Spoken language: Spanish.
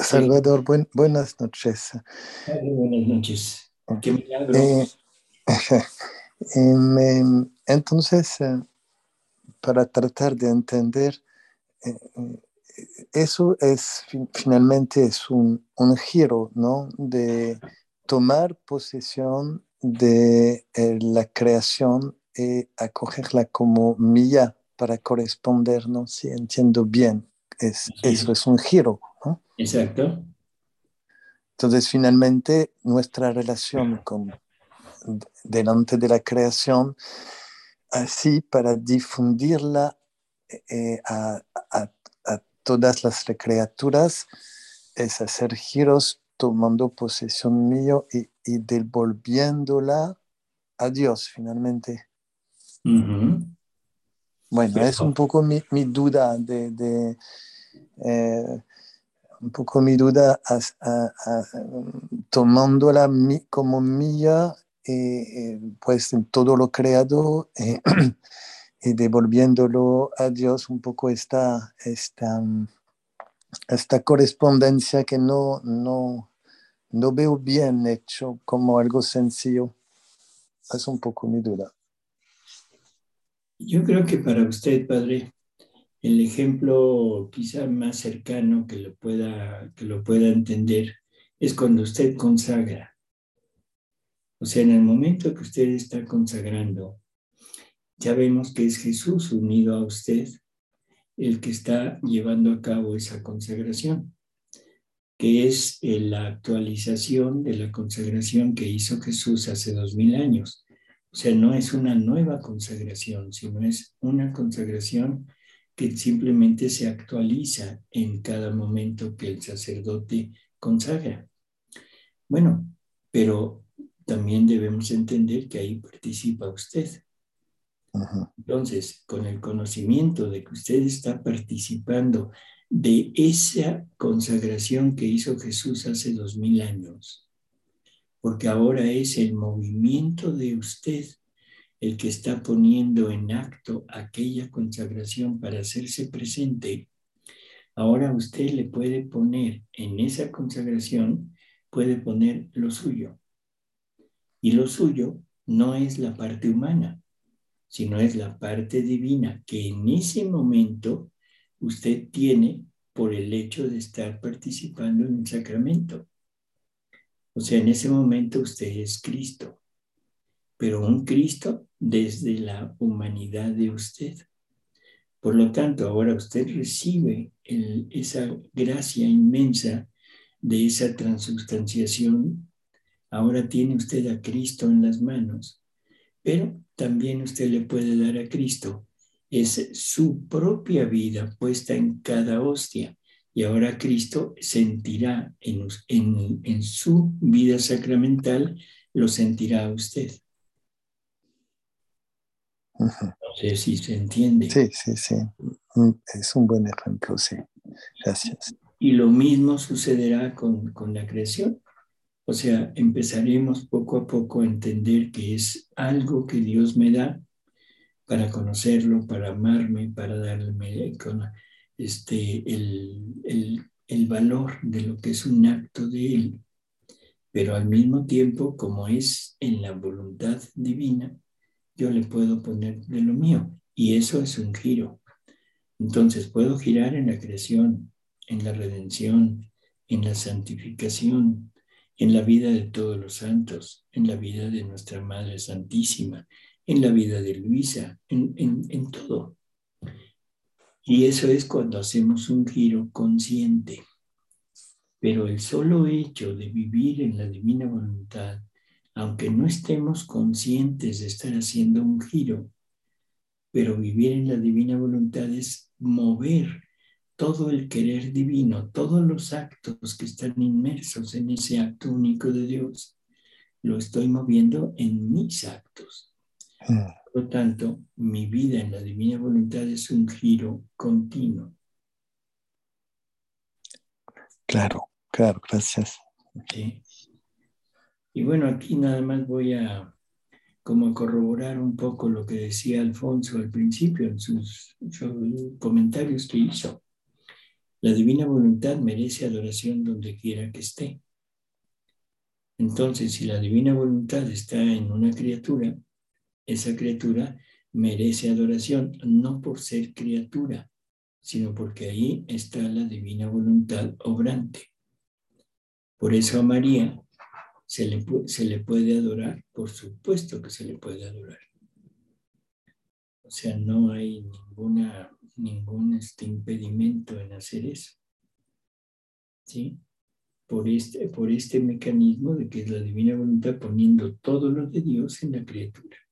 Sí, Salvador, buenas noches. padre, buenas noches. Qué milagro. Eh, entonces, para tratar de entender, eh, eso es finalmente es un giro, ¿no? De tomar posesión de la creación y acogerla como mía para correspondernos, si entiendo bien. Así Eso es. es un giro, ¿no? Exacto. Entonces, finalmente, nuestra relación delante de la creación, así para difundirla a, a todas las criaturas, es hacer giros tomando posesión mío y devolviéndola a Dios, finalmente. Ujú. Bueno, es un Pero poco mi duda eh, un poco mi duda tomándola como mía, pues en todo lo creado y devolviéndolo a Dios un poco esta correspondencia que no veo bien hecho como algo sencillo. Es un poco mi duda. yo creo que para usted, padre, el ejemplo quizá más cercano que lo pueda entender es cuando usted consagra. O sea, en el momento que usted está consagrando, ya vemos que es Jesús unido a usted el que está llevando a cabo esa consagración, que es la actualización de la consagración que hizo Jesús hace 2000 años. O sea, no es una nueva consagración, sino es una consagración que simplemente se actualiza en cada momento que el sacerdote consagra. Bueno, pero también debemos entender que ahí participa usted. Ujú. Entonces, con el conocimiento de que usted está participando de esa consagración que hizo Jesús hace 2000 años, porque ahora es el movimiento de usted el que está poniendo en acto aquella consagración para hacerse presente, ahora usted le puede poner en esa consagración, puede poner lo suyo. Y lo suyo no es la parte humana, sino es la parte divina que en ese momento usted tiene por el hecho de estar participando en un sacramento. O sea, en ese momento usted es Cristo, pero un Cristo desde la humanidad de usted. Por lo tanto, ahora usted recibe esa gracia inmensa de esa transubstanciación. Ahora tiene usted a Cristo en las manos, pero también usted le puede dar a Cristo es su propia vida puesta en cada hostia. Y ahora Cristo sentirá en su vida sacramental, lo sentirá usted. Ujú. No sé si se entiende. Sí, sí, sí. Es un buen ejemplo, sí. Gracias. Y lo mismo sucederá con la creación. O sea, empezaremos poco a poco a entender que es algo que Dios me da para conocerlo, para amarme, para darme el valor de lo que es un acto de Él, pero al mismo tiempo, como es en la voluntad divina, yo le puedo poner de lo mío, y eso es un giro. Entonces puedo girar en la creación, en la redención, en la santificación, en la vida de todos los santos, en la vida de nuestra Madre Santísima, en la vida de Luisa, en todo. Y eso es cuando hacemos un giro consciente. Pero el solo hecho de vivir en la divina voluntad, aunque no estemos conscientes de estar haciendo un giro, pero vivir en la divina voluntad es mover todo el querer divino, todos los actos que están inmersos en ese acto único de Dios, lo estoy moviendo en mis actos. Mm. Por lo tanto, mi vida en la divina voluntad es un giro continuo. Claro, claro, gracias. ¿Sí? Y bueno, aquí nada más voy a como corroborar un poco lo que decía Alfonso al principio en sus comentarios que hizo. La divina voluntad merece adoración donde quiera que esté. Entonces, si la divina voluntad está en una criatura, esa criatura merece adoración, no por ser criatura, sino porque ahí está la divina voluntad obrante. Por eso a María se le puede adorar, por supuesto que se le puede adorar. O sea, no hay ningún impedimento en hacer eso, ¿sí? Por este mecanismo de que es la divina voluntad poniendo todo lo de Dios en la criatura.